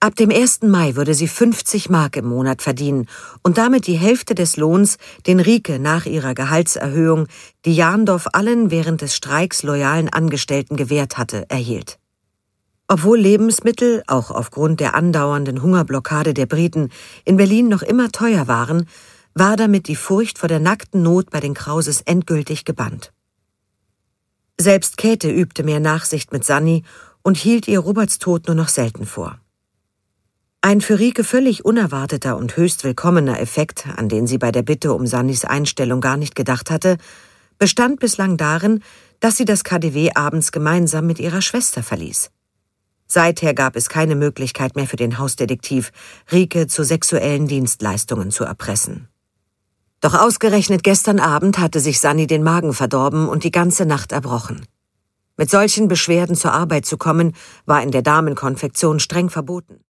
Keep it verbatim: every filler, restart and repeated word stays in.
Ab dem ersten Mai würde sie fünfzig Mark im Monat verdienen und damit die Hälfte des Lohns, den Rike nach ihrer Gehaltserhöhung, die Jahndorf allen während des Streiks loyalen Angestellten gewährt hatte, erhielt. Obwohl Lebensmittel, auch aufgrund der andauernden Hungerblockade der Briten, in Berlin noch immer teuer waren, war damit die Furcht vor der nackten Not bei den Krauses endgültig gebannt. Selbst Käthe übte mehr Nachsicht mit Sanni und hielt ihr Roberts Tod nur noch selten vor. Ein für Rike völlig unerwarteter und höchst willkommener Effekt, an den sie bei der Bitte um Sannis Einstellung gar nicht gedacht hatte, bestand bislang darin, dass sie das K D W abends gemeinsam mit ihrer Schwester verließ. Seither gab es keine Möglichkeit mehr für den Hausdetektiv, Rike zu sexuellen Dienstleistungen zu erpressen. Doch ausgerechnet gestern Abend hatte sich Sanni den Magen verdorben und die ganze Nacht erbrochen. Mit solchen Beschwerden zur Arbeit zu kommen, war in der Damenkonfektion streng verboten.